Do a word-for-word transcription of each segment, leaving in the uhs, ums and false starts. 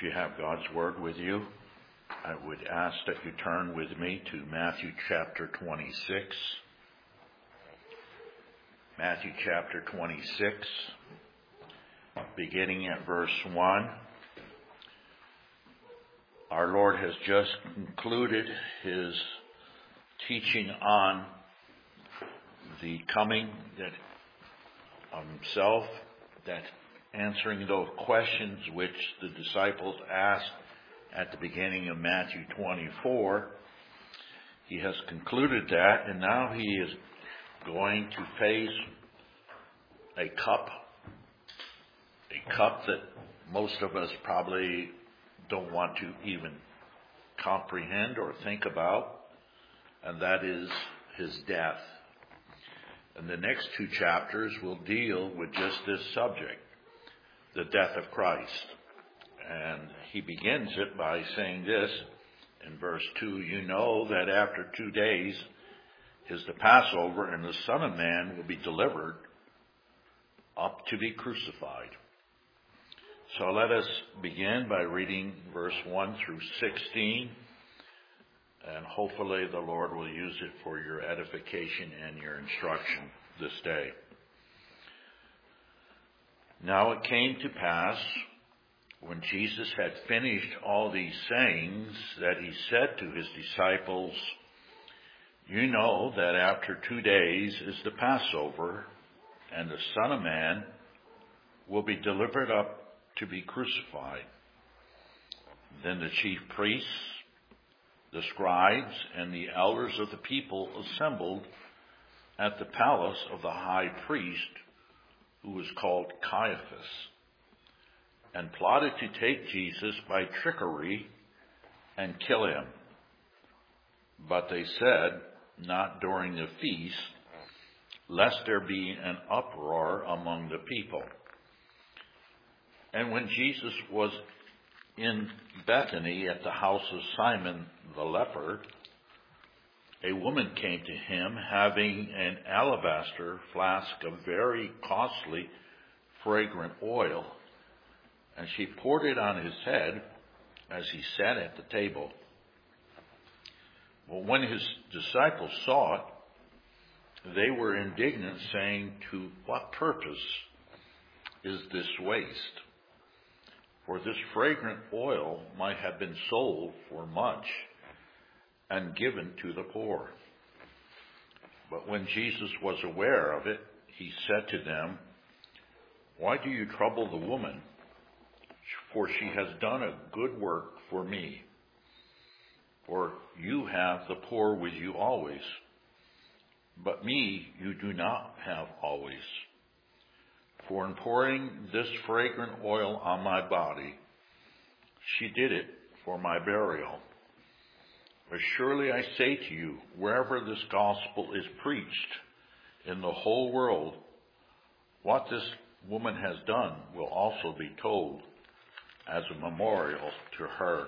you have God's Word with you, I would ask that you turn with me to Matthew chapter twenty-six. Matthew chapter twenty-six, beginning at verse one. Our Lord has just concluded his teaching on the coming that of himself, that answering those questions which the disciples asked at the beginning of Matthew twenty-four. He has concluded that, and now he is going to face a cup, a cup that most of us probably don't want to even comprehend or think about, and that is his death. And the next two chapters will deal with just this subject, the death of Christ. And he begins it by saying this in verse two, you know that after two days is the Passover, and the Son of Man will be delivered up to be crucified. So let us begin by reading verse one through sixteen, and hopefully the Lord will use it for your edification and your instruction this day. Now it came to pass, when Jesus had finished all these sayings, that he said to his disciples, you know that after two days is the Passover, and the Son of Man will be delivered up to be crucified. Then the chief priests, the scribes, and the elders of the people assembled at the palace of the high priest, who was called Caiaphas, and plotted to take Jesus by trickery and kill him. But they said, not during the feast, lest there be an uproar among the people. And when Jesus was in Bethany at the house of Simon the leper, a woman came to him having an alabaster flask of very costly, fragrant oil, and she poured it on his head as he sat at the table. Well, when his disciples saw it, they were indignant, saying, to what purpose is this waste? For this fragrant oil might have been sold for much and given to the poor. But when Jesus was aware of it, he said to them, why do you trouble the woman? For she has done a good work for me. For you have the poor with you always, but me you do not have always. For in pouring this fragrant oil on my body, she did it for my burial. But surely I say to you, wherever this gospel is preached in the whole world, what this woman has done will also be told as a memorial to her.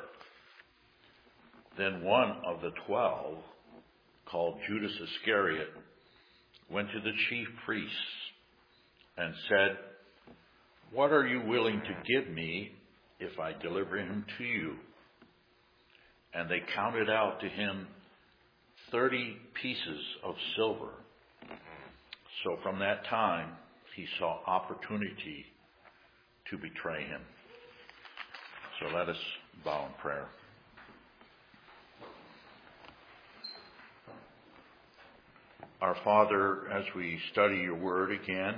Then one of the twelve, called Judas Iscariot, went to the chief priests and said, what are you willing to give me if I deliver him to you? And they counted out to him thirty pieces of silver. So from that time, he saw opportunity to betray him. So let us bow in prayer. Our Father, as we study your word again,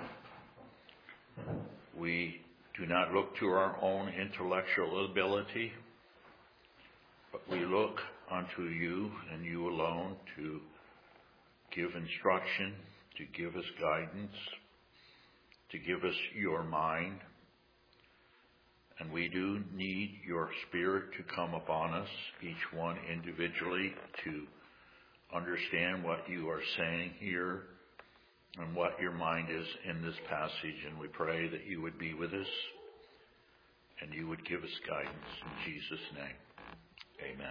we do not look to our own intellectual ability, but we look unto you and you alone to give instruction, to give us guidance, to give us your mind. And we do need your Spirit to come upon us, each one individually, to understand what you are saying here and what your mind is in this passage. And we pray that you would be with us and you would give us guidance in Jesus' name. Amen.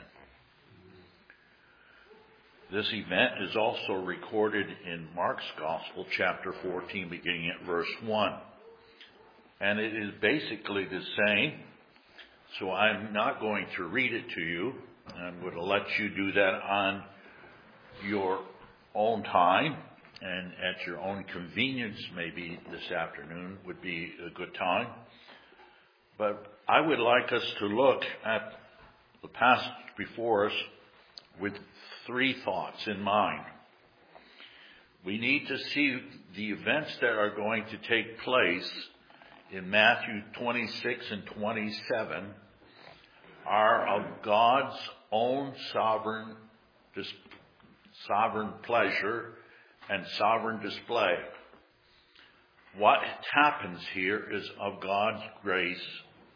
This event is also recorded in Mark's Gospel, chapter fourteen, beginning at verse one. And it is basically the same, So I'm not going to read it to you. I'm going to let you do that on your own time and at your own convenience. Maybe this afternoon would be a good time. But I would like us to look at the passage before us with three thoughts in mind. We need to see the events that are going to take place in Matthew twenty-six and twenty-seven are of God's own sovereign, sovereign pleasure and sovereign display. What happens here is of God's grace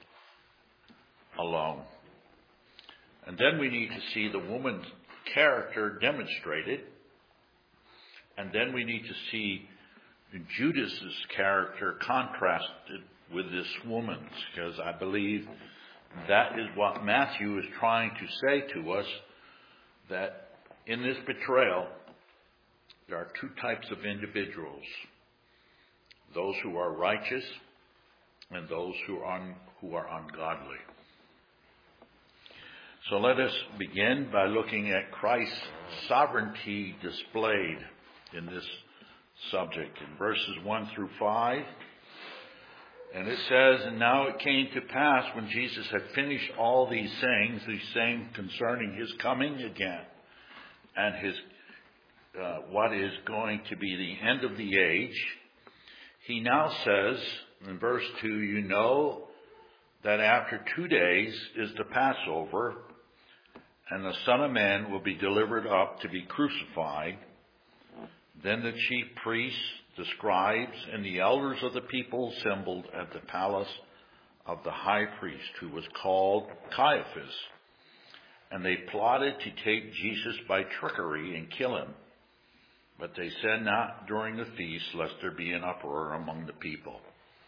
alone. And then we need to see the woman's character demonstrated. And then we need to see Judas's character contrasted with this woman's, because I believe that is what Matthew is trying to say to us, that in this betrayal, there are two types of individuals: those who are righteous and those who are, un, who are ungodly. So let us begin by looking at Christ's sovereignty displayed in this subject in verses one through five. And it says, "And now it came to pass when Jesus had finished all these sayings," these sayings concerning his coming again and his uh, what is going to be the end of the age, he now says in verse two, "You know that after two days is the Passover, and the Son of Man will be delivered up to be crucified. Then the chief priests, the scribes, and the elders of the people assembled at the palace of the high priest, who was called Caiaphas. And they plotted to take Jesus by trickery and kill him. But they said not during the feast, lest there be an uproar among the people."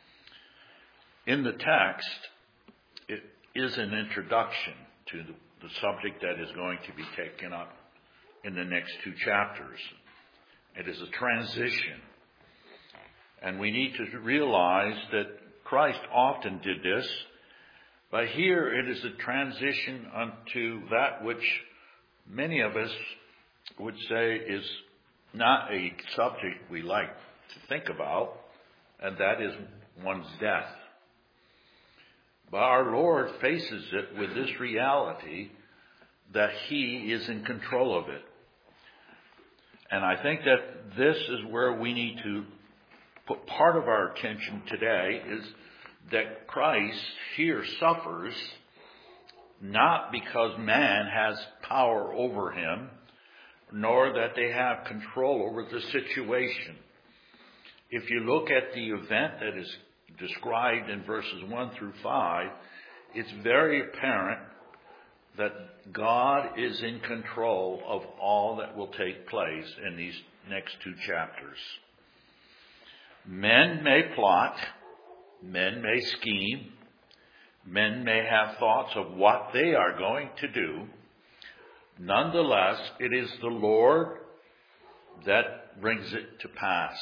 In the text, it is an introduction to the, the subject that is going to be taken up in the next two chapters. It is a transition. And we need to realize that Christ often did this, but here it is a transition unto that which many of us would say is not a subject we like to think about, and that is one's death. But our Lord faces it with this reality that he is in control of it. And I think that this is where we need to put part of our attention today, is that Christ here suffers not because man has power over him, nor that they have control over the situation. If you look at the event that is described in verses one through five, it's very apparent that God is in control of all that will take place in these next two chapters. Men may plot, men may scheme, men may have thoughts of what they are going to do. Nonetheless, it is the Lord that brings it to pass.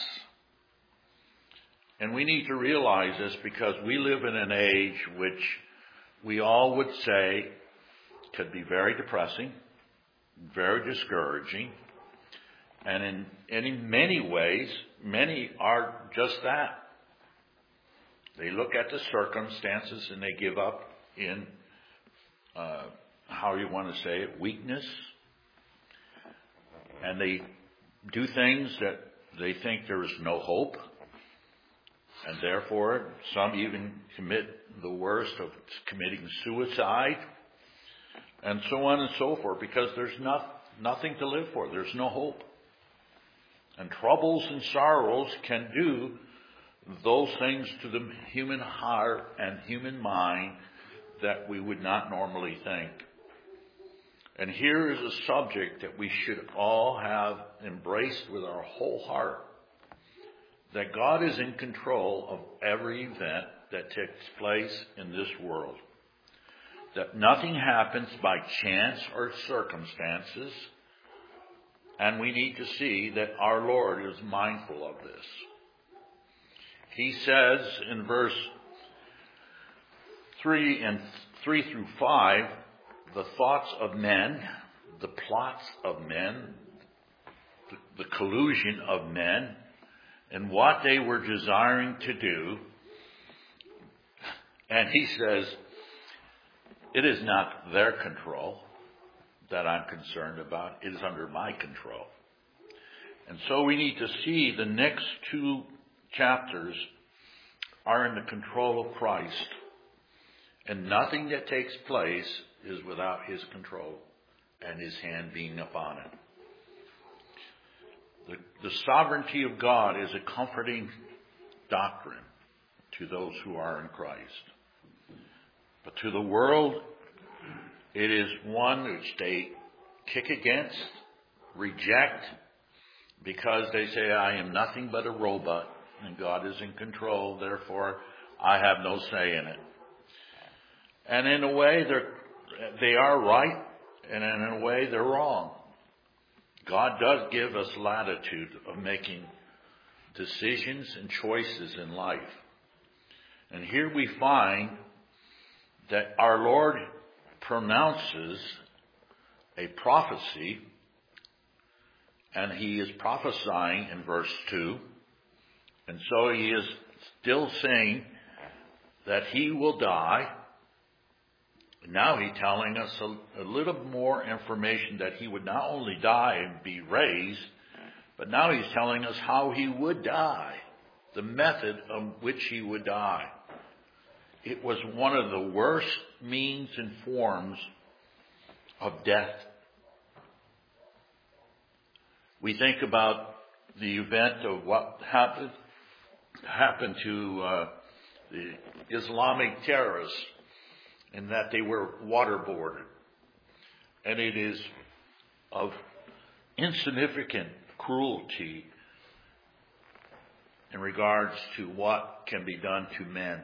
And we need to realize this because we live in an age which we all would say could be very depressing, very discouraging, and in, and in many ways, many are just that. They look at the circumstances and they give up in, uh, how you want to say it, weakness. And they do things that they think there is no hope. And therefore, some even commit the worst of committing suicide. And so on and so forth, because there's not, nothing to live for. There's no hope. And troubles and sorrows can do those things to the human heart and human mind that we would not normally think. And here is a subject that we should all have embraced with our whole heart. That God is in control of every event that takes place in this world. That nothing happens by chance or circumstances. And we need to see that our Lord is mindful of this. He says in verse three and three through five, the thoughts of men, the plots of men, the, the collusion of men, and what they were desiring to do. And he says, it is not their control that I'm concerned about. It is under my control. And so we need to see the next two chapters are in the control of Christ. And nothing that takes place is without his control and his hand being upon it. The, the sovereignty of God is a comforting doctrine to those who are in Christ. But to the world, it is one which they kick against, reject, because they say, I am nothing but a robot and God is in control, therefore I have no say in it. And in a way, they're, they are right, and in a way, they're wrong. God does give us latitude of making decisions and choices in life. And here we find that our Lord pronounces a prophecy, and he is prophesying in verse two. And so he is still saying that he will die. Now he's telling us a, a little more information that he would not only die and be raised, but now he's telling us how he would die, the method of which he would die. It was one of the worst means and forms of death. We think about the event of what happened happened to uh, the Islamic terrorists, in that they were waterboarded. And it is of insignificant cruelty in regards to what can be done to men.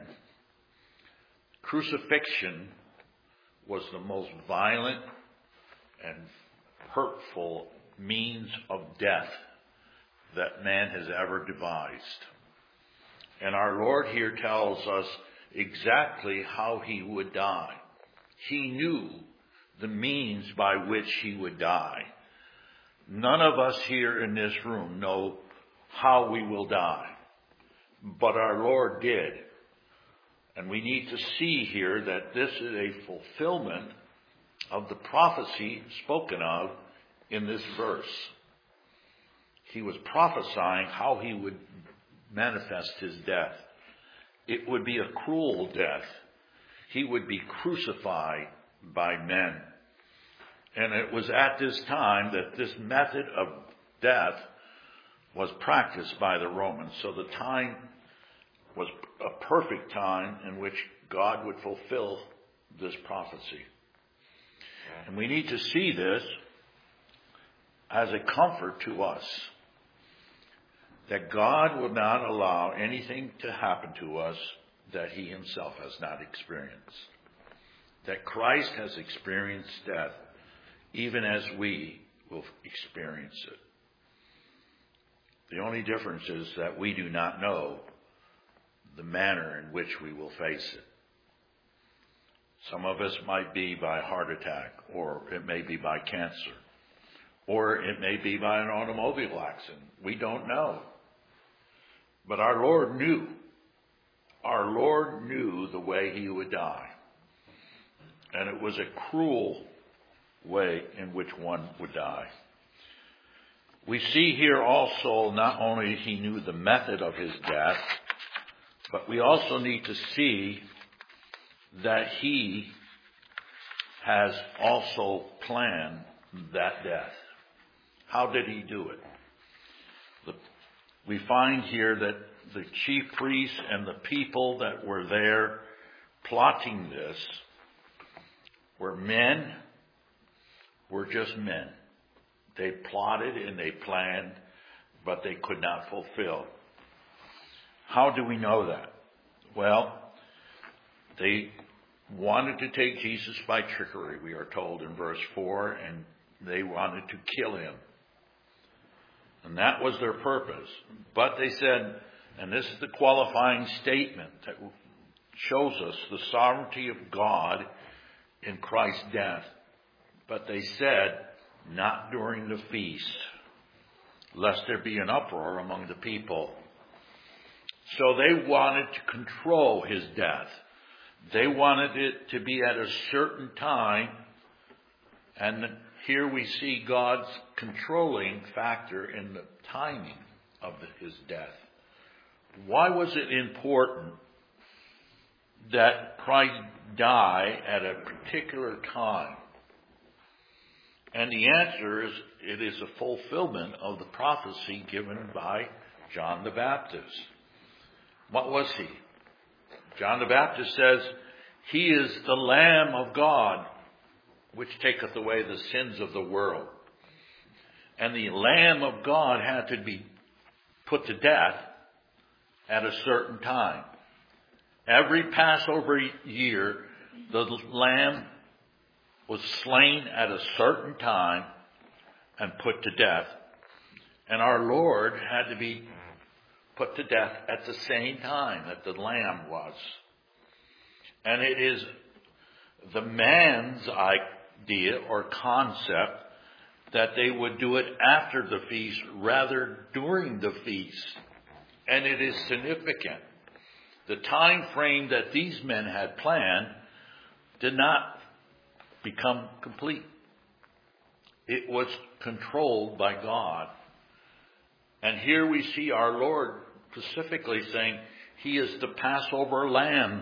Crucifixion was the most violent and hurtful means of death that man has ever devised. And our Lord here tells us exactly how he would die. He knew the means by which he would die. None of us here in this room know how we will die, but our Lord did. And we need to see here that this is a fulfillment of the prophecy spoken of in this verse. He was prophesying how he would manifest his death. It would be a cruel death. He would be crucified by men. And it was at this time that this method of death was practiced by the Romans. So the time was a perfect time in which God would fulfill this prophecy. And we need to see this as a comfort to us, that God will not allow anything to happen to us that he himself has not experienced. That Christ has experienced death, even as we will experience it. The only difference is that we do not know the manner in which we will face it. Some of us might be by heart attack, or it may be by cancer, or it may be by an automobile accident. We don't know. But our Lord knew. Our Lord knew the way he would die. And it was a cruel way in which one would die. We see here also not only he knew the method of his death, but we also need to see that he has also planned that death. How did he do it? The, we find here that the chief priests and the people that were there plotting this were men, were just men. They plotted and they planned, but they could not fulfill. How do we know that? Well, they wanted to take Jesus by trickery, we are told in verse four, and they wanted to kill him. And that was their purpose. But they said, and this is the qualifying statement that shows us the sovereignty of God in Christ's death. But they said, not during the feast, lest there be an uproar among the people. So they wanted to control his death. They wanted it to be at a certain time. And here we see God's controlling factor in the timing of his death. Why was it important that Christ die at a particular time? And the answer is, it is a fulfillment of the prophecy given by John the Baptist. What was he? John the Baptist says, he is the Lamb of God, which taketh away the sins of the world. And the Lamb of God had to be put to death at a certain time. Every Passover year, the Lamb was slain at a certain time and put to death. And our Lord had to be put to death at the same time that the Lamb was. And it is the man's idea or concept that they would do it after the feast rather during the feast. And it is significant. The time frame that these men had planned did not become complete. It was controlled by God. And here we see our Lord specifically saying, he is the Passover lamb.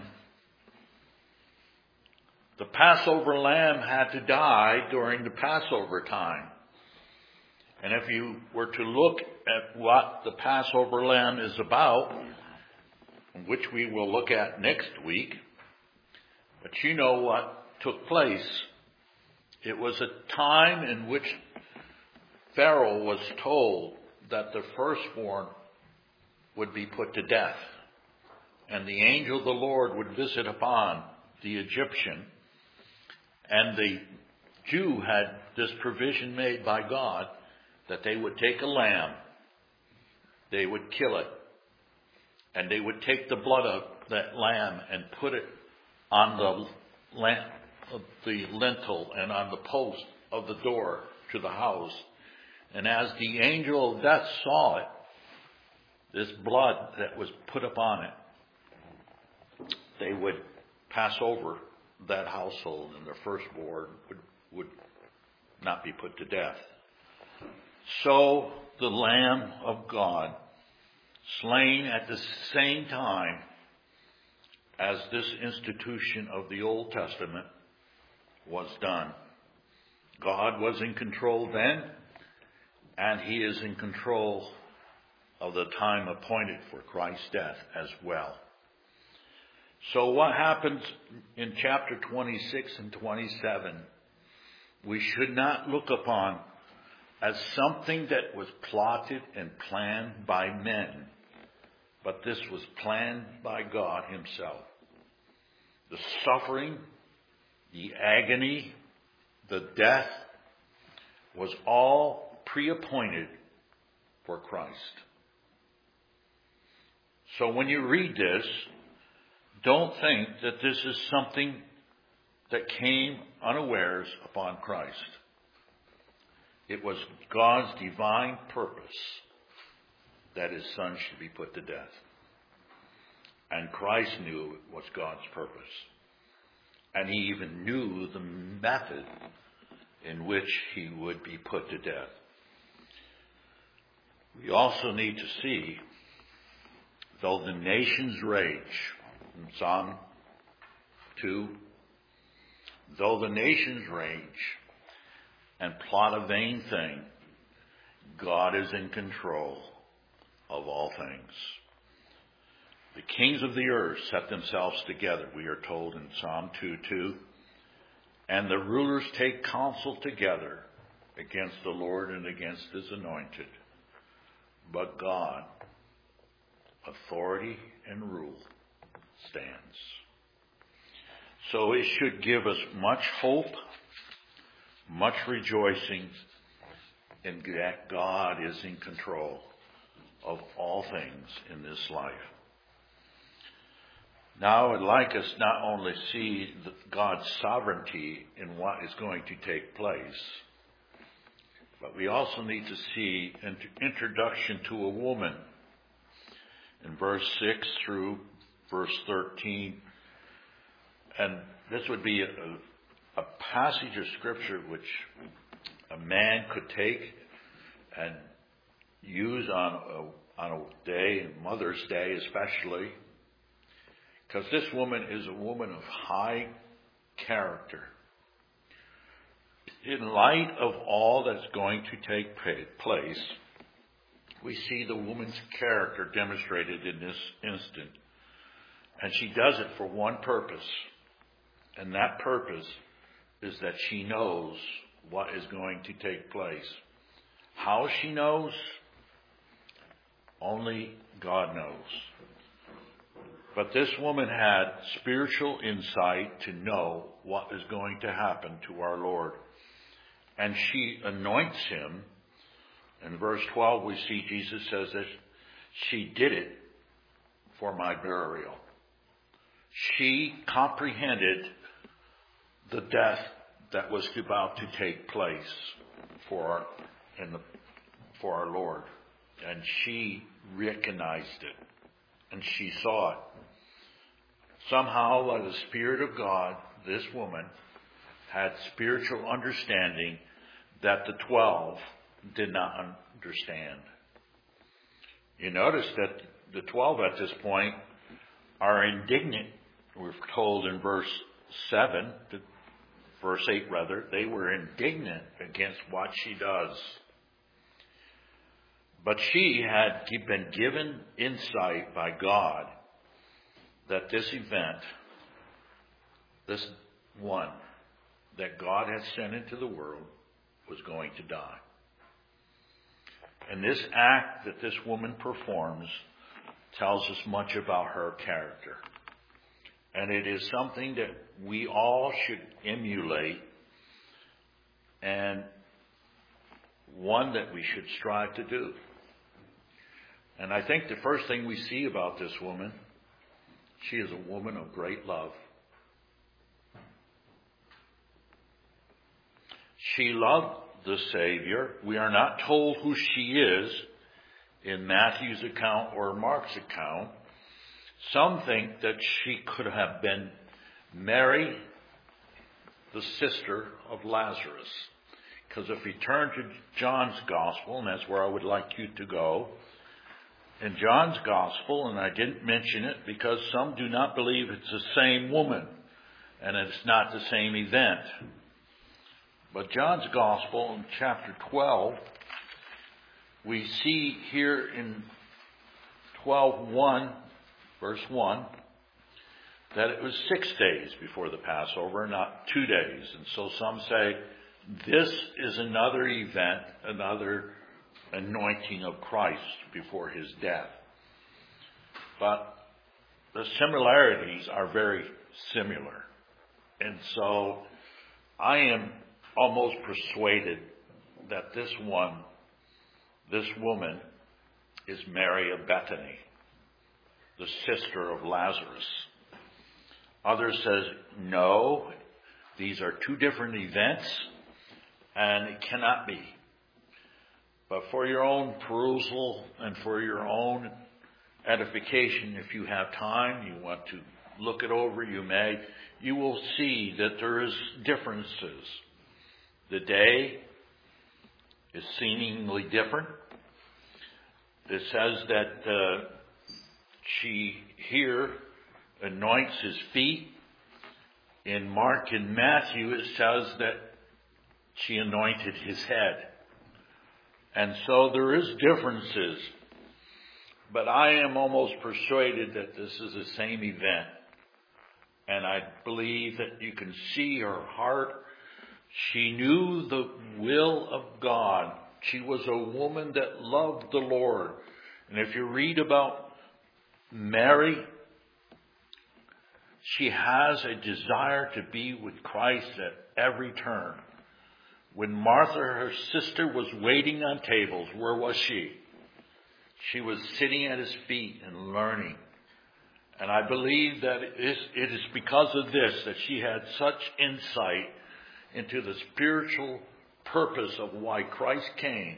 The Passover lamb had to die during the Passover time. And if you were to look at what the Passover lamb is about, which we will look at next week, but you know what took place. It was a time in which Pharaoh was told that the firstborn would be put to death. And the angel of the Lord would visit upon the Egyptian. And the Jew had this provision made by God that they would take a lamb, they would kill it, and they would take the blood of that lamb and put it on the lamp, the lintel and on the post of the door to the house. And as the angel of death saw it, this blood that was put upon it, they would pass over that household, and their firstborn would, would not be put to death. So the Lamb of God, slain at the same time as this institution of the Old Testament was done. God was in control then, and he is in control of the time appointed for Christ's death as well. So what happens in chapter twenty-six and twenty-seven, we should not look upon as something that was plotted and planned by men, but this was planned by God himself. The suffering, the agony, the death was all pre-appointed for Christ. So when you read this, don't think that this is something that came unawares upon Christ. It was God's divine purpose that his son should be put to death. And Christ knew it was God's purpose. And he even knew the method in which he would be put to death. We also need to see, though the nations rage, in Psalm two, though the nations rage and plot a vain thing, God is in control of all things. The kings of the earth set themselves together, we are told in Psalm two two, and the rulers take counsel together against the Lord and against his anointed. But God, authority and rule, stands. So it should give us much hope, much rejoicing in that God is in control of all things in this life. Now I'd like us not only see God's sovereignty in what is going to take place, but we also need to see an introduction to a woman in verse six through verse thirteen. And this would be a, a passage of Scripture which a man could take and use on a, on a day, Mother's Day especially, because this woman is a woman of high character. In light of all that's going to take place, we see the woman's character demonstrated in this instant. And she does it for one purpose. And that purpose is that she knows what is going to take place. How she knows, only God knows. But this woman had spiritual insight to know what is going to happen to our Lord. And she anoints him. In verse twelve, we see Jesus says that she did it for my burial. She comprehended the death that was about to take place for our, in the, for our Lord. And she recognized it. And she saw it. Somehow, by the Spirit of God, this woman had spiritual understanding that the twelve did not understand. You notice that the twelve at this point are indignant. We're told in verse seven, verse eight rather, they were indignant against what she does. But she had been given insight by God that this event, this one that God had sent into the world, was going to die. And this act that this woman performs tells us much about her character. And it is something that we all should emulate, and one that we should strive to do. And I think the first thing we see about this woman, she is a woman of great love. She loved the Savior. We are not told who she is in Matthew's account or Mark's account. Some think that she could have been Mary, the sister of Lazarus. Because if we turn to John's Gospel, and that's where I would like you to go, in John's Gospel, and I didn't mention it because some do not believe it's the same woman and it's not the same event. But John's Gospel in chapter twelve, we see here in twelve one, verse one, that it was six days before the Passover, not two days. And so some say this is another event, another anointing of Christ before his death. But the similarities are very similar. And so I am almost persuaded that this one, this woman, is Mary of Bethany, the sister of Lazarus. Others says, no, these are two different events, and it cannot be. But for your own perusal and for your own edification, if you have time, you want to look it over, you may, you will see that there is differences. The day is seemingly different. It says that uh, she here anoints his feet. In Mark and Matthew, it says that she anointed his head. And so there is differences. But I am almost persuaded that this is the same event. And I believe that you can see her heart. She knew the will of God. She was a woman that loved the Lord. And if you read about Mary, she has a desire to be with Christ at every turn. When Martha, her sister, was waiting on tables, where was she? She was sitting at his feet and learning. And I believe that it is, it is because of this that she had such insight into the spiritual purpose of why Christ came,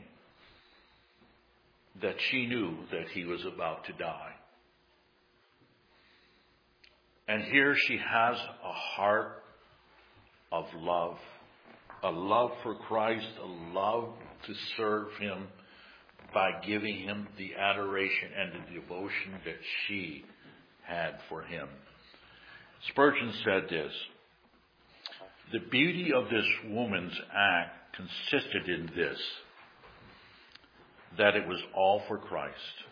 that she knew that he was about to die. And here she has a heart of love, a love for Christ, a love to serve him by giving him the adoration and the devotion that she had for him. Spurgeon said this: the beauty of this woman's act consisted in this, that it was all for Christ.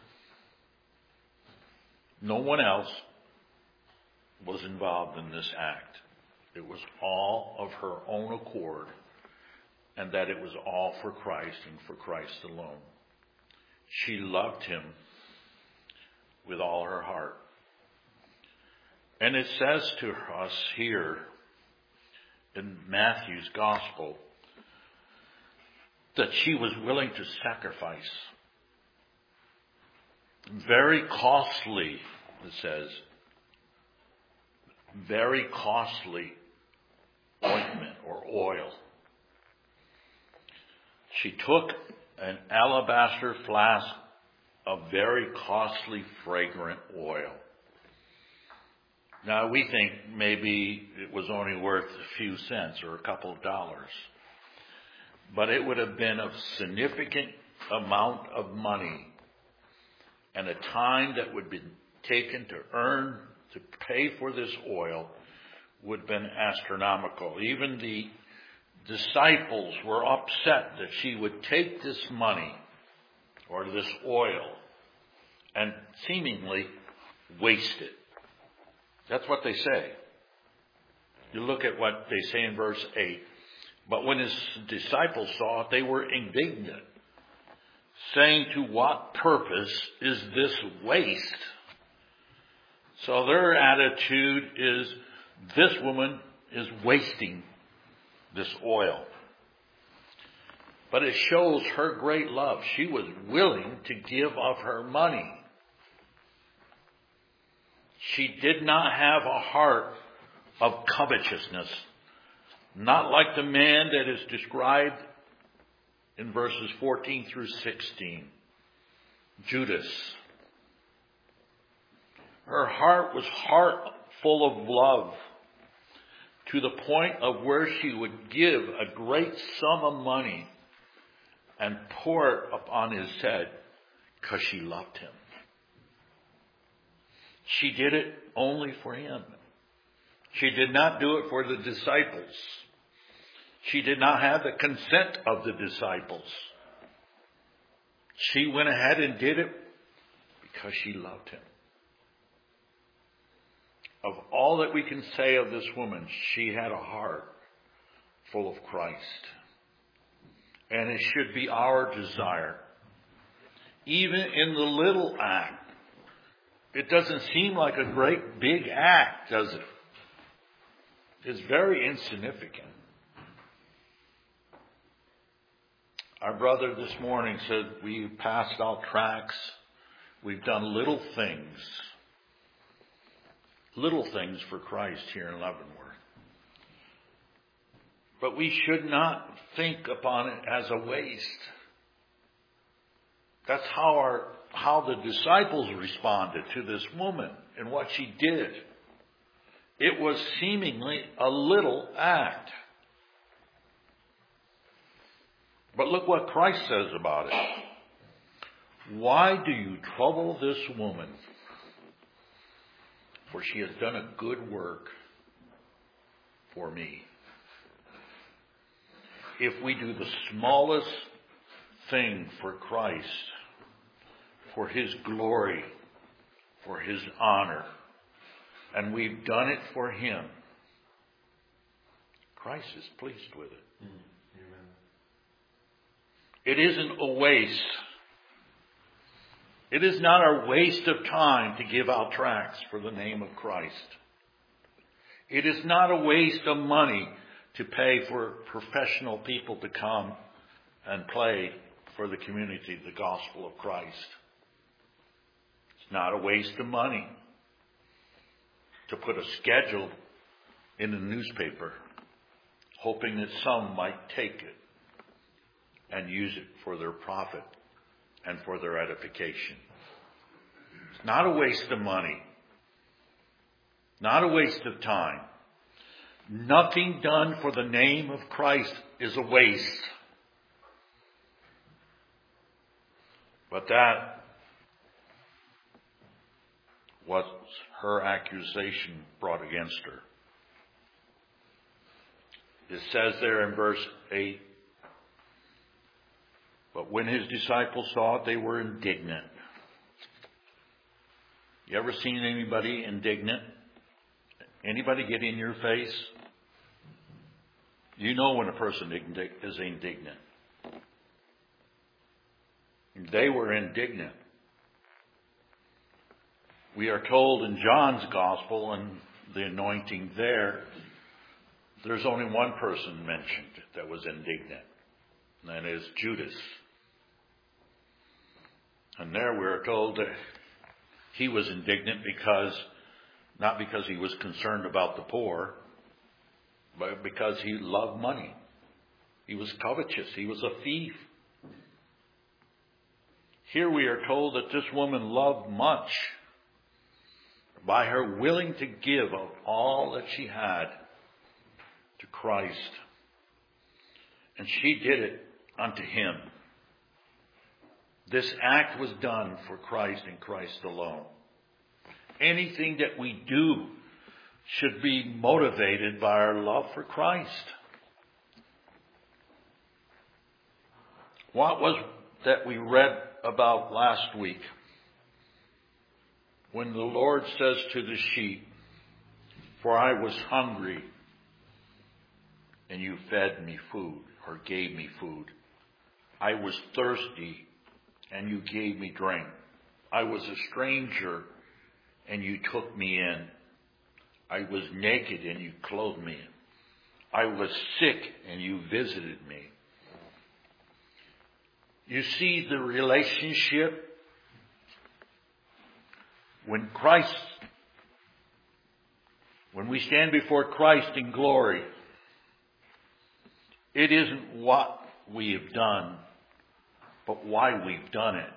No one else was involved in this act. It was all of her own accord, and that it was all for Christ and for Christ alone. She loved him with all her heart. And it says to us here in Matthew's gospel that she was willing to sacrifice. Very costly, it says, very costly ointment or oil. She took an alabaster flask of very costly, fragrant oil. Now, we think maybe it was only worth a few cents or a couple of dollars. But it would have been a significant amount of money and a time that would be taken to earn, to pay for this oil would have been astronomical. Even the disciples were upset that she would take this money or this oil and seemingly waste it. That's what they say. You look at what they say in verse eight. But when his disciples saw it, they were indignant, saying, to what purpose is this waste? So their attitude is, this woman is wasting this oil. But it shows her great love. She was willing to give of her money. She did not have a heart of covetousness, not like the man that is described in verses fourteen through sixteen, Judas. Her heart was heart full of love, to the point of where she would give a great sum of money and pour it upon his head because she loved him. She did it only for him. She did not do it for the disciples. She did not have the consent of the disciples. She went ahead and did it because she loved him. Of all that we can say of this woman, she had a heart full of Christ. And it should be our desire. Even in the little act. It doesn't seem like a great big act, does it? It's very insignificant. Our brother this morning said we passed out tracts. We've done little things. Little things for Christ here in Leavenworth. But we should not think upon it as a waste. That's how our how the disciples responded to this woman and what she did. It was seemingly a little act. But look what Christ says about it. Why do you trouble this woman? For she has done a good work for me. If we do the smallest thing for Christ, for his glory, for his honor, and we've done it for him, Christ is pleased with it. Mm-hmm. It isn't a waste. It is not a waste of time to give out tracts for the name of Christ. It is not a waste of money to pay for professional people to come and play for the community the gospel of Christ. It's not a waste of money. to put a schedule in the newspaper, hoping that some might take it and use it for their profit and for their edification. It's not a waste of money, not a waste of time. Nothing done for the name of Christ is a waste. But that was her accusation brought against her. It says there in verse eight, but when his disciples saw it, they were indignant. You ever seen anybody indignant? Anybody get in your face? You know when a person is indignant. They were indignant. We are told in John's Gospel and the anointing there, there's only one person mentioned that was indignant, and that is Judas. And there we are told that he was indignant because, not because he was concerned about the poor, but because he loved money. He was covetous. He was a thief. Here we are told that this woman loved much by her willing to give of all that she had to Christ. And she did it unto him. This act was done for Christ and Christ alone. Anything that we do should be motivated by our love for Christ. What was that we read about last week? When the Lord says to the sheep, for I was hungry, and you fed me food, or gave me food. I was thirsty, and you gave me drink. I was a stranger, and you took me in. I was naked, and you clothed me. I was sick, and you visited me. You see the relationship when Christ, when we stand before Christ in glory, it isn't what we have done, but why we've done it.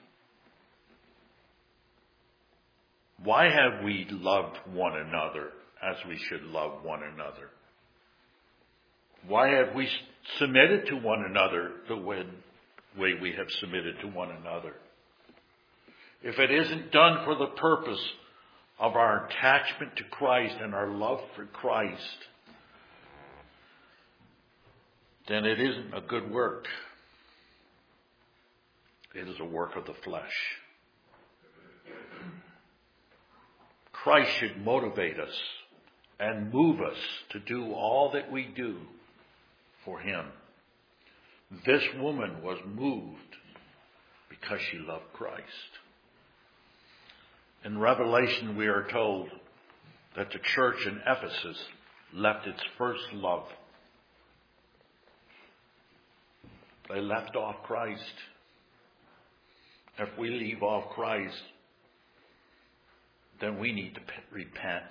Why have we loved one another as we should love one another? Why have we submitted to one another the way we have submitted to one another? If it isn't done for the purpose of our attachment to Christ and our love for Christ, then it isn't a good work. It is a work of the flesh. Christ should motivate us and move us to do all that we do for him. This woman was moved because she loved Christ. In Revelation, we are told that the church in Ephesus left its first love. They left off Christ. If we leave off Christ, then we need to repent.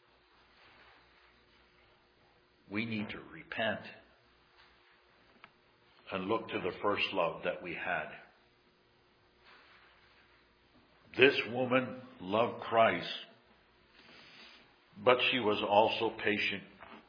We need to repent and look to the first love that we had. This woman loved Christ, but she was also patient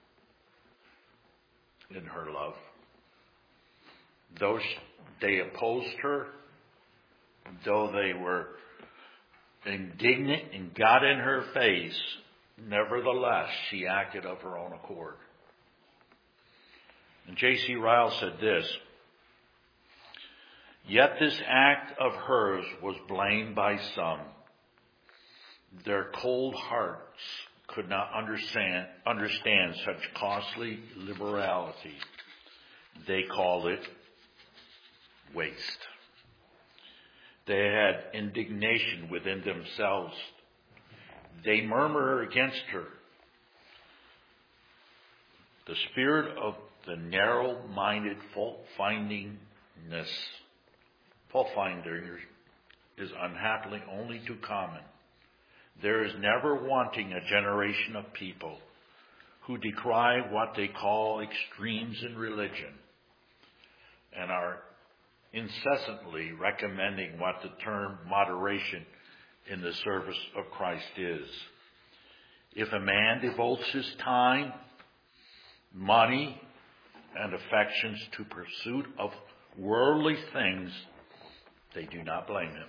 in her love. Though they opposed her, though they were indignant and got in her face, nevertheless, she acted of her own accord. And J C Ryle said this, yet this act of hers was blamed by some. Their cold hearts could not understand, understand such costly liberality. They called it waste. They had indignation within themselves. They murmur against her. The spirit of the narrow-minded fault-findingness, fault-finder is unhappily only too common. There is never wanting a generation of people who decry what they call extremes in religion and are incessantly recommending what the term moderation in the service of Christ is. If a man devotes his time, money, and affections to pursuit of worldly things, they do not blame him.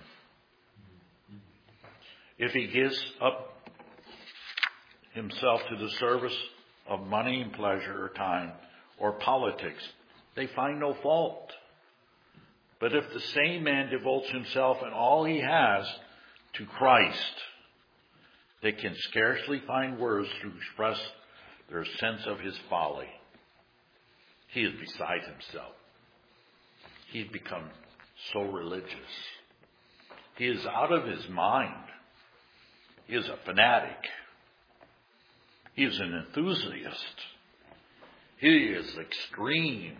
If he gives up himself to the service of money and pleasure or time or politics, they find no fault. But if the same man devotes himself and all he has to Christ, they can scarcely find words to express their sense of his folly. He is beside himself. He's become so religious. He is out of his mind. He is a fanatic. He is an enthusiast. He is extreme.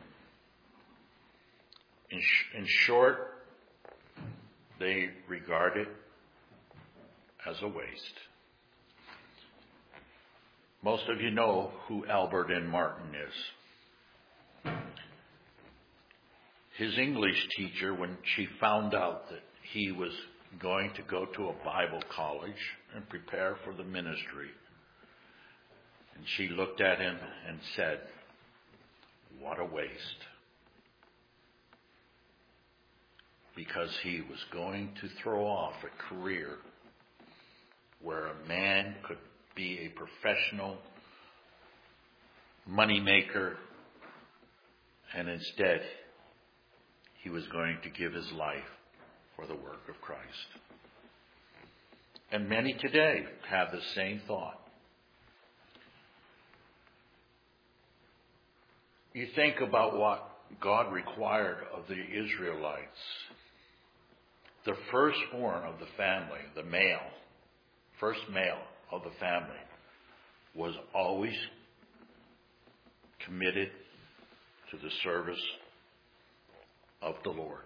In, sh- in short, they regard it as a waste. Most of you know who Albert N. Martin is. His English teacher, when she found out that he was going to go to a Bible college and prepare for the ministry, and she looked at him and said, "What a waste." Because he was going to throw off a career where a man could be a professional moneymaker, and instead he was going to give his life for the work of Christ. And many today have the same thought. You think about what God required of the Israelites. The firstborn of the family, the male, first male of the family, was always committed to the service of the Lord.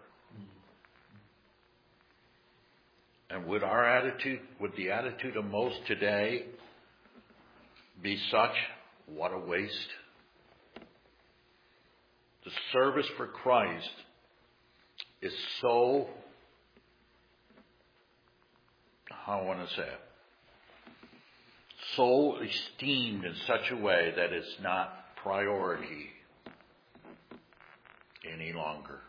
And would our attitude, would the attitude of most today be such, what a waste? The service for Christ is so, how I want to say it, so esteemed in such a way that it's not priority any longer.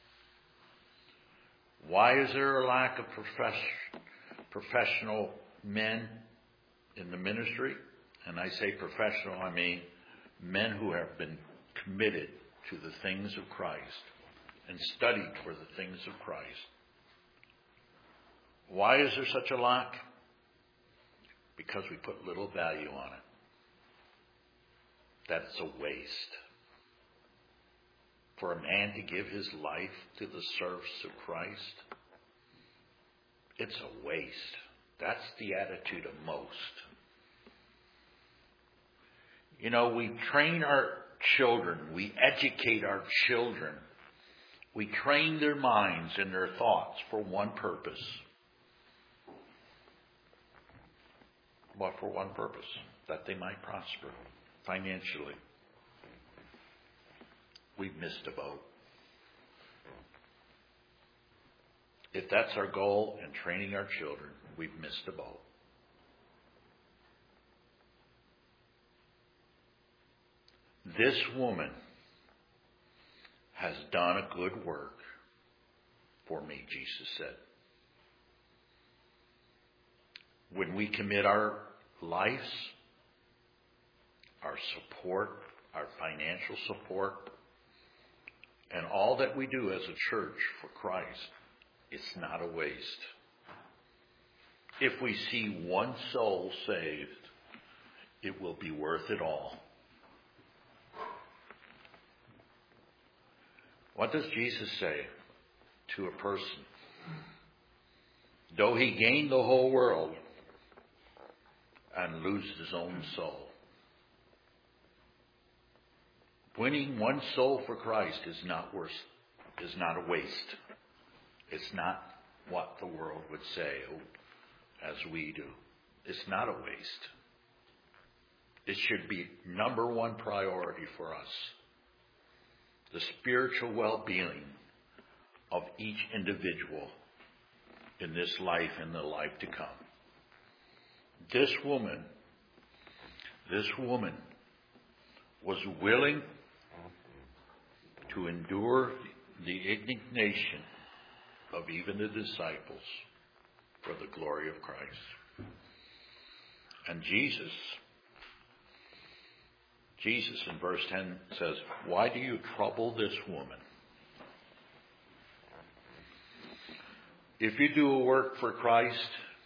Why is there a lack of profess- professional men in the ministry? And I say professional, I mean men who have been committed to the things of Christ and studied for the things of Christ. Why is there such a lack? Because we put little value on it. That it's a waste. For a man to give his life to the service of Christ, it's a waste. That's the attitude of most. You know, we train our children, we educate our children, we train their minds and their thoughts for one purpose. What for one purpose? That they might prosper financially. We've missed a boat. If that's our goal in training our children, we've missed a boat. This woman has done a good work for me, Jesus said. When we commit our lives, our support, our financial support, and all that we do as a church for Christ, it's not a waste. If we see one soul saved, it will be worth it all. What does Jesus say to a person? Though he gain the whole world and lose his own soul. Winning one soul for Christ is not worth, is not a waste. It's not what the world would say as we do. It's not a waste. It should be number one priority for us. The spiritual well-being of each individual in this life and the life to come. This woman, this woman was willing to endure the indignation of even the disciples for the glory of Christ. And Jesus, Jesus in verse ten says, "Why do you trouble this woman? If you do a work for Christ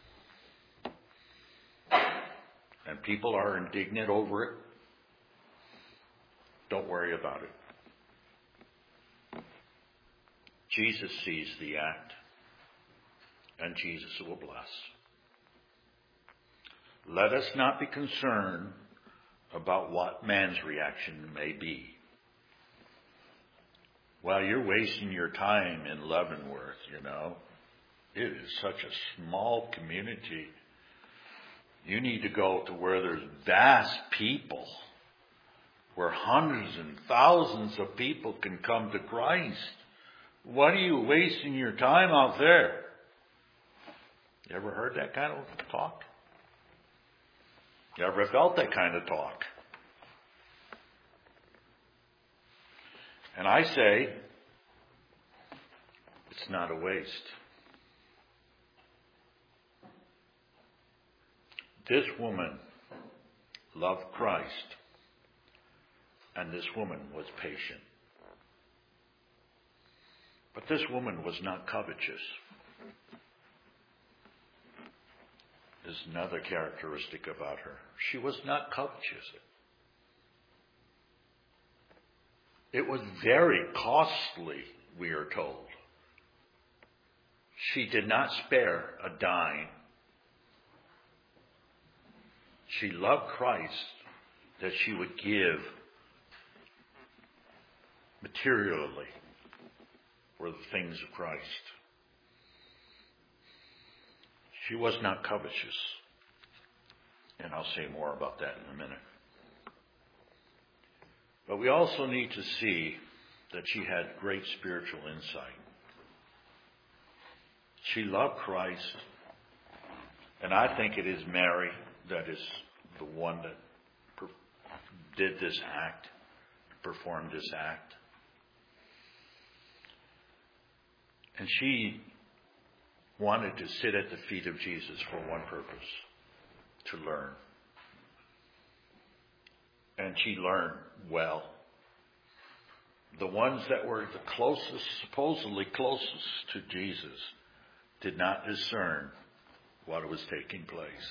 and people are indignant over it, don't worry about it. Jesus sees the act, and Jesus will bless. Let us not be concerned about what man's reaction may be. Well, you're wasting your time in Leavenworth, you know. It is such a small community. You need to go to where there's vast people, where hundreds and thousands of people can come to Christ. What are you wasting your time out there?" You ever heard that kind of talk? You ever felt that kind of talk? And I say, it's not a waste. This woman loved Christ, and this woman was patient. But this woman was not covetous. There's another characteristic about her. She was not covetous. It was very costly, we are told. She did not spare a dime. She loved Christ that she would give materially for the things of Christ. She was not covetous. And I'll say more about that in a minute. But we also need to see that she had great spiritual insight. She loved Christ. And I think it is Mary that is the one that per- did this act, performed this act. And she wanted to sit at the feet of Jesus for one purpose, to learn. And she learned well. The ones that were the closest, supposedly closest to Jesus, did not discern what was taking place.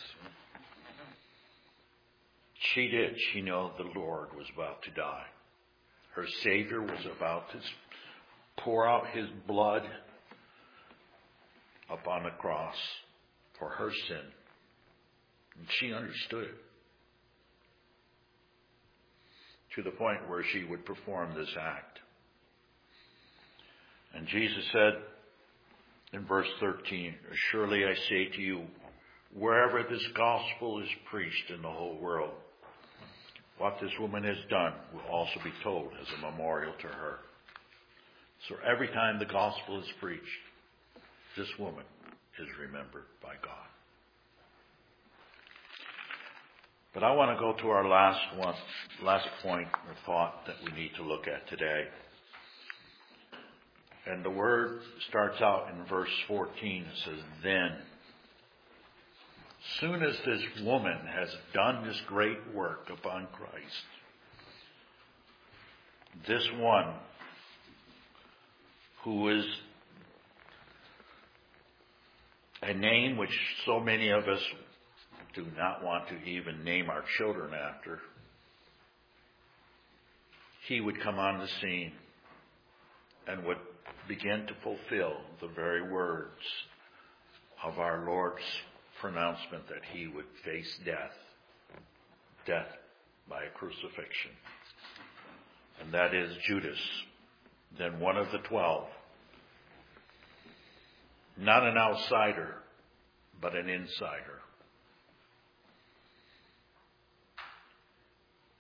She did. She knew the Lord was about to die. Her Savior was about to pour out his blood upon the cross for her sin. And she understood it to the point where she would perform this act. And Jesus said in verse thirteen, "Surely I say to you, wherever this gospel is preached in the whole world, what this woman has done will also be told as a memorial to her." So every time the gospel is preached, this woman is remembered by God. But I want to go to our last one, last point or thought that we need to look at today. And the word starts out in verse fourteen. It says, "Then, soon as this woman has done this great work upon Christ, this one who is a name which so many of us do not want to even name our children after, he would come on the scene and would begin to fulfill the very words of our Lord's pronouncement that he would face death, death by a crucifixion. And that is Judas, then one of the twelve. Not an outsider, but an insider.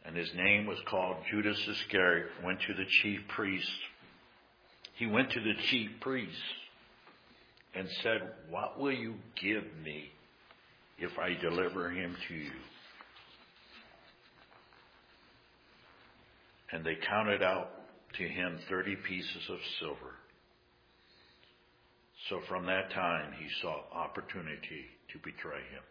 and his name was called Judas Iscariot, went to the chief priests. He went to the chief priests and said, "What will you give me if I deliver him to you?" And they counted out to him thirty pieces of silver. So from that time he saw opportunity to betray him.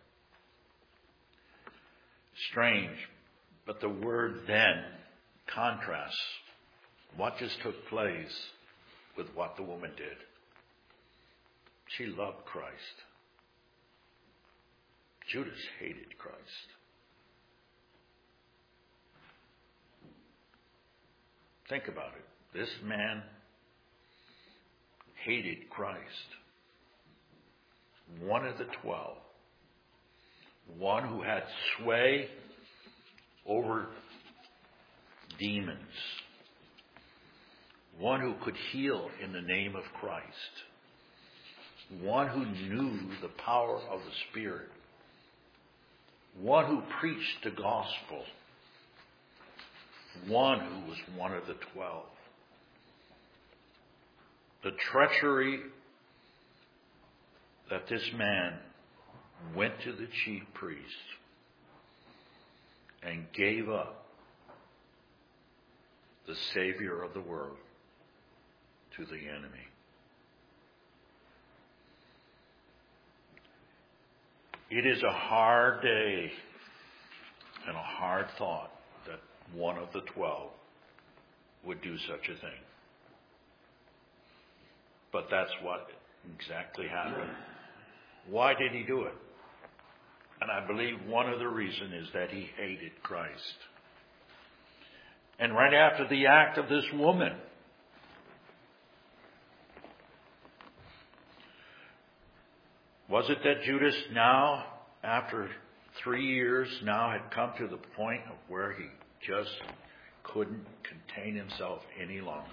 Strange, but the word then contrasts what just took place with what the woman did. She loved Christ. Judas hated Christ. Think about it. This man hated Christ. One of the twelve. One who had sway over demons. One who could heal in the name of Christ. One who knew the power of the Spirit. One who preached the gospel. One who was one of the twelve. The treachery that this man went to the chief priest and gave up the Savior of the world to the enemy. It is a hard day and a hard thought that one of the twelve would do such a thing. But that's what exactly happened. Why did he do it? And I believe one of the reasons is that he hated Christ. And right after the act of this woman, was it that Judas now, after three years, now had come to the point of where he just couldn't contain himself any longer?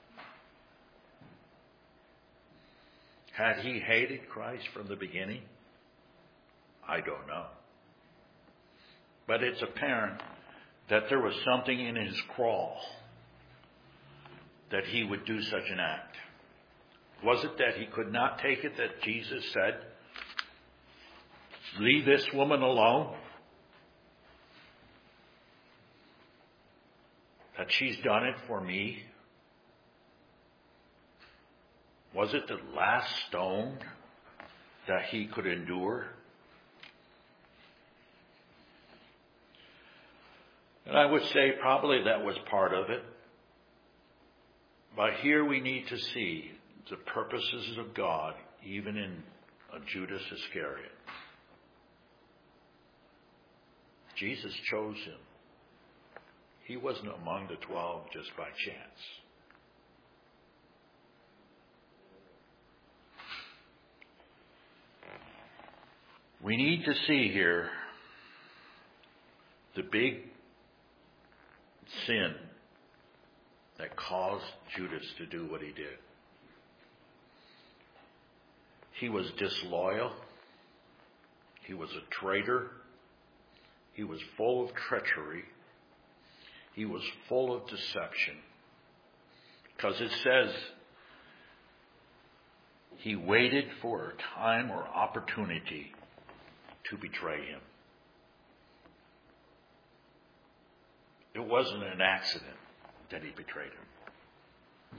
Had he hated Christ from the beginning? I don't know. But it's apparent that there was something in his crawl that he would do such an act. Was it that he could not take it that Jesus said, "Leave this woman alone"? That she's done it for me? Was it the last stone that he could endure? And I would say probably that was part of it. But here we need to see the purposes of God, even in a Judas Iscariot. Jesus chose him. He wasn't among the twelve just by chance. We need to see here the big sin that caused Judas to do what he did. He was disloyal. He was a traitor. He was full of treachery. He was full of deception. Because it says he waited for a time or opportunity to betray him. It wasn't an accident that he betrayed him.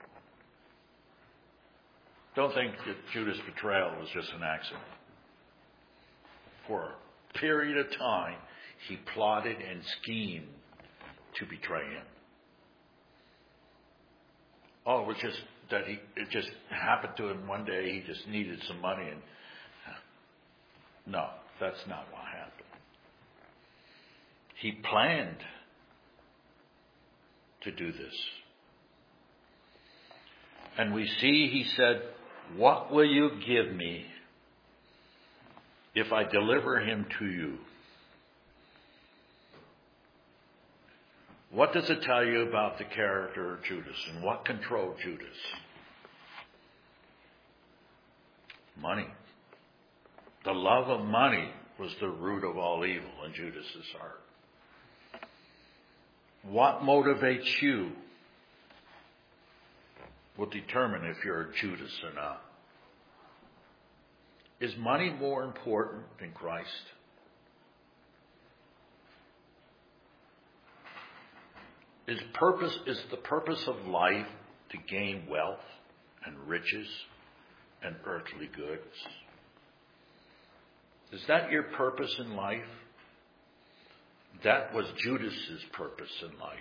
Don't think that Judas' betrayal was just an accident. For a period of time, he plotted and schemed to betray him. Oh, it was just that he, it just happened to him one day. He just needed some money, and no, that's not what happened. He planned to do this. And we see he said, "What will you give me if I deliver him to you?" What does it tell you about the character of Judas and what controlled Judas? Money. The love of money was the root of all evil in Judas's heart. What motivates you will determine if you're a Judas or not. Is money more important than Christ? Is purpose is the purpose of life to gain wealth and riches and earthly goods? Is that your purpose in life? That was Judas's purpose in life.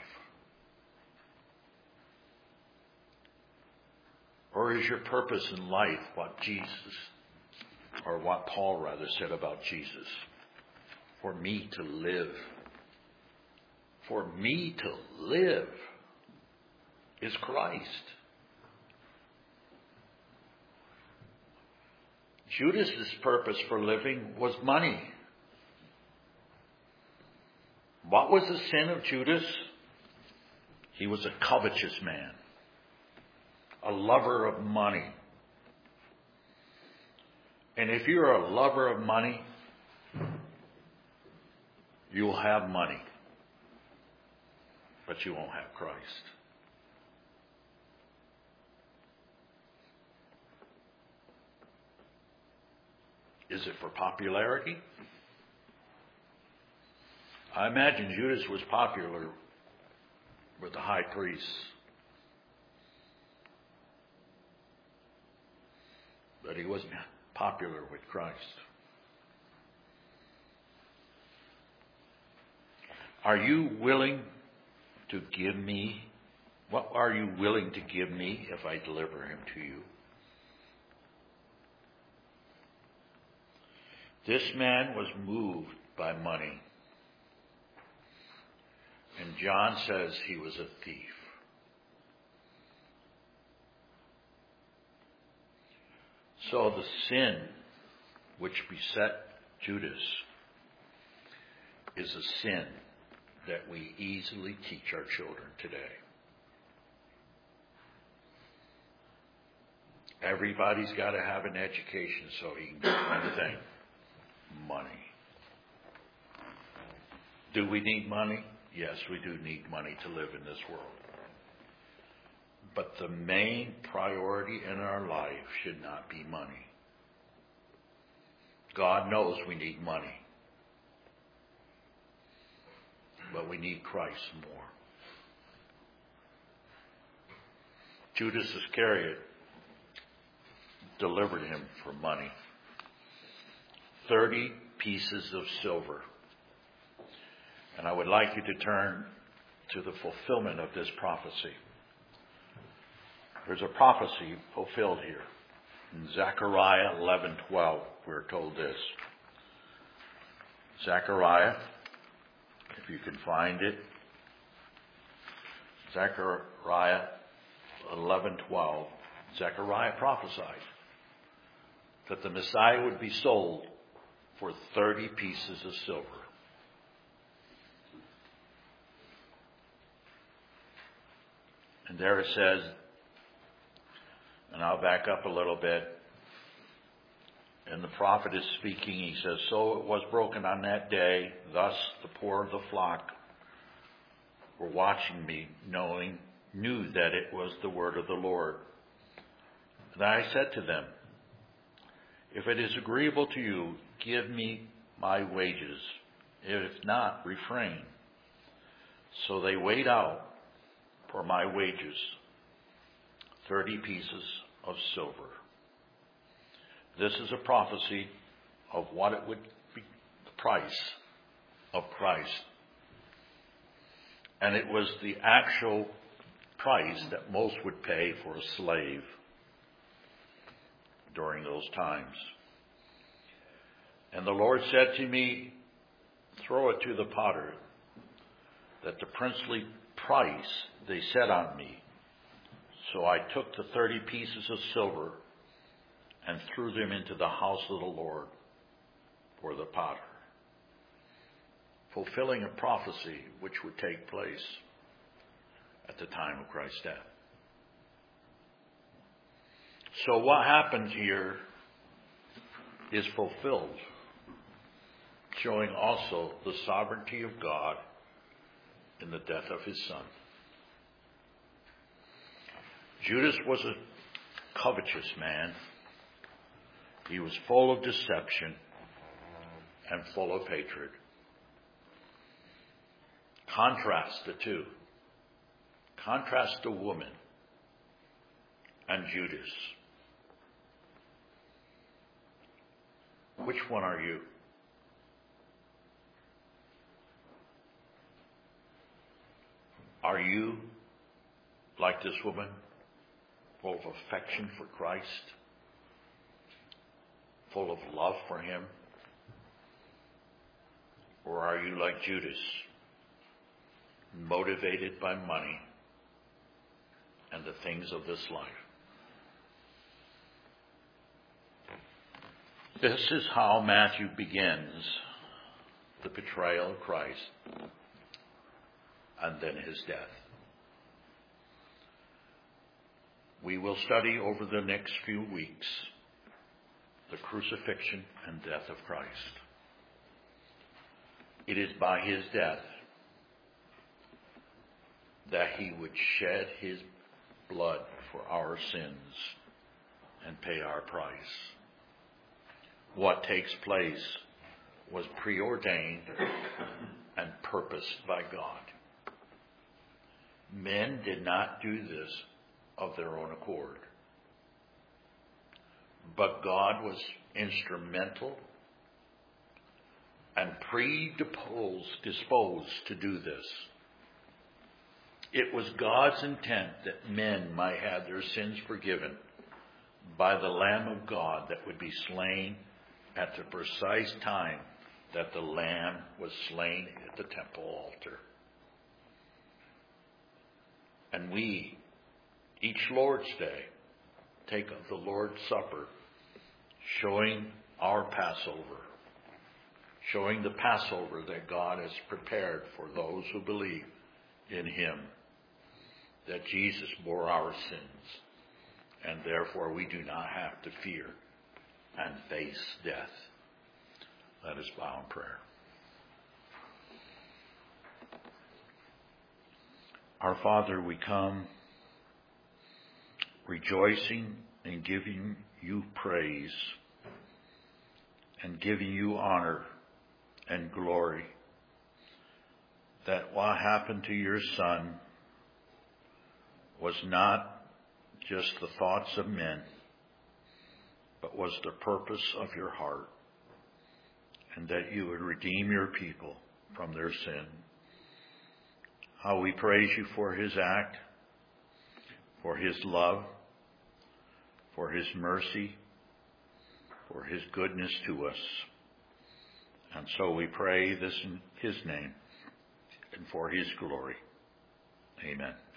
Or is your purpose in life what Jesus, or what Paul rather said about Jesus? For me to live. For me to live is Christ. Judas's purpose for living was money. What was the sin of Judas? He was a covetous man, a lover of money. And if you're a lover of money, you will have money, but you won't have Christ. Is it for popularity? I imagine Judas was popular with the high priests. But he wasn't popular with Christ. Are you willing to give me? What are you willing to give me if I deliver him to you? This man was moved by money. And John says he was a thief. So the sin which beset Judas is a sin that we easily teach our children today. Everybody's got to have an education so he can get one thing. Money. Do we need money? Yes, we do need money to live in this world. But the main priority in our life should not be money. God knows we need money. But we need Christ more. Judas Iscariot delivered him for money. Thirty pieces of silver. And I would like you to turn to the fulfillment of this prophecy. There's a prophecy fulfilled here. In Zechariah eleven twelve, we're told this. Zechariah, if you can find it. Zechariah eleven twelve. Zechariah prophesied that the Messiah would be sold for thirty pieces of silver. And there it says, and I'll back up a little bit, and the prophet is speaking, he says, so it was broken on that day, thus the poor of the flock were watching me, knowing, knew that it was the word of the Lord. And I said to them, if it is agreeable to you, give me my wages. If not, refrain. So they weighed out for my wages thirty pieces of silver. This is a prophecy of what it would be, the price of Christ. And it was the actual price that most would pay for a slave during those times. And the Lord said to me, throw it to the potter, that the princely price they set on me. So I took the thirty pieces of silver and threw them into the house of the Lord for the potter, fulfilling a prophecy which would take place at the time of Christ's death. So what happened here is fulfilled, showing also the sovereignty of God in the death of his son. Judas was a covetous man. He was full of deception and full of hatred. Contrast the two. Contrast the woman and Judas. Which one are you? Are you like this woman, full of affection for Christ, full of love for him? Or are you like Judas, motivated by money and the things of this life? This is how Matthew begins the betrayal of Christ and then his death. We will study over the next few weeks the crucifixion and death of Christ. It is by his death that he would shed his blood for our sins and pay our price. What takes place was preordained and purposed by God. Men did not do this of their own accord. But God was instrumental and predisposed disposed to do this. It was God's intent that men might have their sins forgiven by the Lamb of God that would be slain at the precise time that the Lamb was slain at the temple altar. And we, each Lord's Day, take of the Lord's Supper, showing our Passover, showing the Passover that God has prepared for those who believe in him, that Jesus bore our sins, and therefore we do not have to fear and face death. Let us bow in prayer. Our Father, we come rejoicing and giving you praise and giving you honor and glory that what happened to your Son was not just the thoughts of men, but was the purpose of your heart, and that you would redeem your people from their sin. How we praise you for his act, for his love, for his mercy, for his goodness to us. And so we pray this in his name and for his glory. Amen.